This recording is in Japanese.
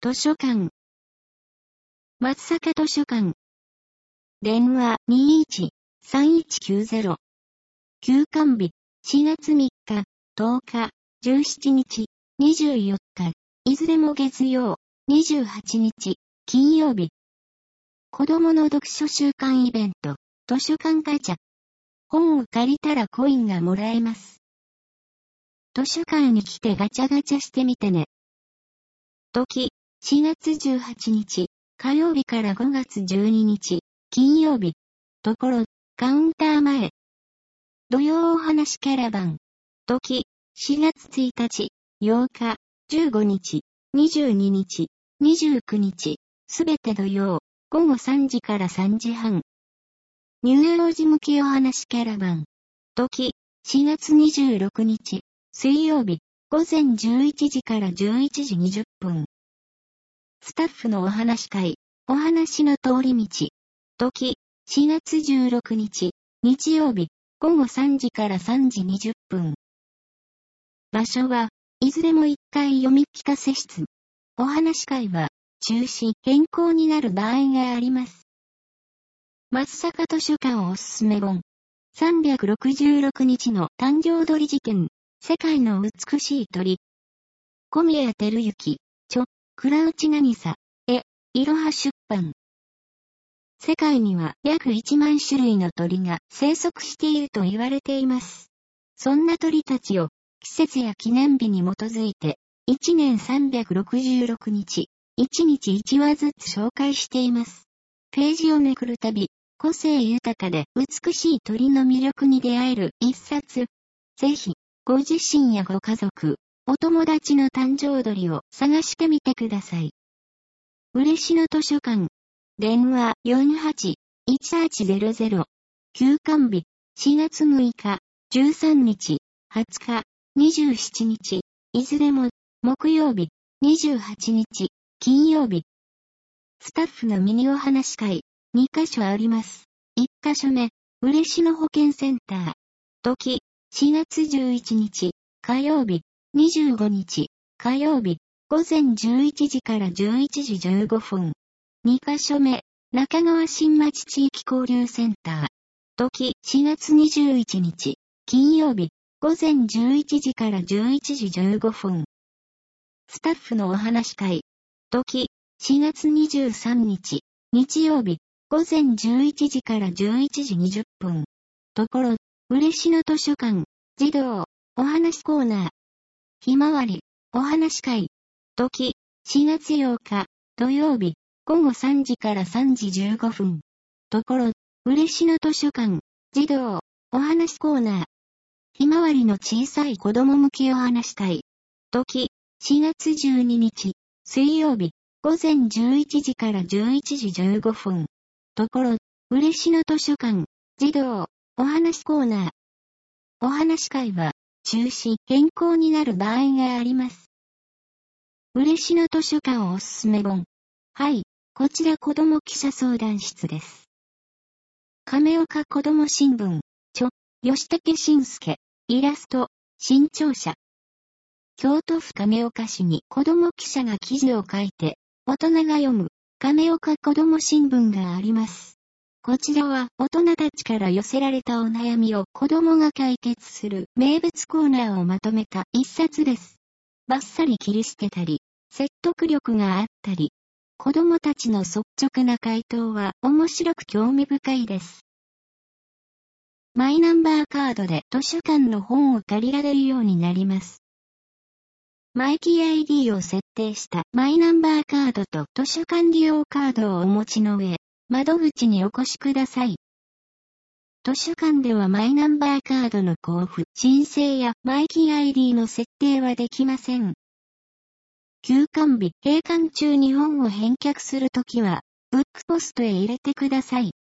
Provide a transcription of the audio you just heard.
図書館。松阪図書館。電話21-3190。休館日4月3日、10日、17日、24日、いずれも月曜、28日、金曜日。子供の読書週間イベント、図書館ガチャ。本を借りたらコインがもらえます。図書館に来てガチャガチャしてみてね。時、4月18日、火曜日から5月12日、金曜日。ところ、カウンター前。土曜お話キャラバン。時、4月1日、8日、15日、22日、29日、すべて土曜、午後3時から3時半。乳幼児向けお話キャラバン。時、4月26日、水曜日、午前11時から11時20分。スタッフのお話会、お話の通り道。時、4月16日、日曜日、午後3時から3時20分。場所は、いずれも1階読み聞かせ室。お話会は、中止、変更になる場合があります。松阪図書館おすすめ本。366日の誕生鳥事件。世界の美しい鳥。小宮照之、著、倉内渚、いろは出版。世界には約1万種類の鳥が生息していると言われています。そんな鳥たちを季節や記念日に基づいて1年366日、1日1話ずつ紹介しています。ページをめくるたび、個性豊かで美しい鳥の魅力に出会える一冊。ぜひ、ご自身やご家族、お友達の誕生鳥を探してみてください。嬉野図書館。電話48-1800。休館日4月6日、13日、20日、27日、いずれも木曜日、28日、金曜日。スタッフのミニお話会、2カ所あります。1カ所目、嬉野保健センター。時、4月11日、火曜日、25日、火曜日、午前11時から11時15分。2カ所目、中川新町地域交流センター。時、4月21日、金曜日、午前11時から11時15分。スタッフのお話会。時、4月23日、日曜日、午前11時から11時20分。ところ、嬉野図書館、児童、お話コーナー。ひまわり、お話会。時、4月8日、土曜日、午後3時から3時15分。ところ、嬉野図書館、児童、お話コーナー。ひまわりの小さい子供向けお話会。時、4月12日、水曜日、午前11時から11時15分。ところ、嬉野図書館、児童、お話コーナー。お話会は、中止、変更になる場合があります。嬉野図書館おすすめ本。はい、こちら子供記者相談室です。亀岡子供新聞、著、吉武慎介、イラスト、新潮社。京都府亀岡市に子供記者が記事を書いて、大人が読む、亀岡子供新聞があります。こちらは大人たちから寄せられたお悩みを子供が解決する名物コーナーをまとめた一冊です。バッサリ切り捨てたり、説得力があったり、子供たちの率直な回答は面白く興味深いです。マイナンバーカードで図書館の本を借りられるようになります。マイキー ID を設定したマイナンバーカードと図書館利用カードをお持ちの上、窓口にお越しください。図書館ではマイナンバーカードの交付、申請やマイキー ID の設定はできません。休館日、閉館中に本を返却するときは、ブックポストへ入れてください。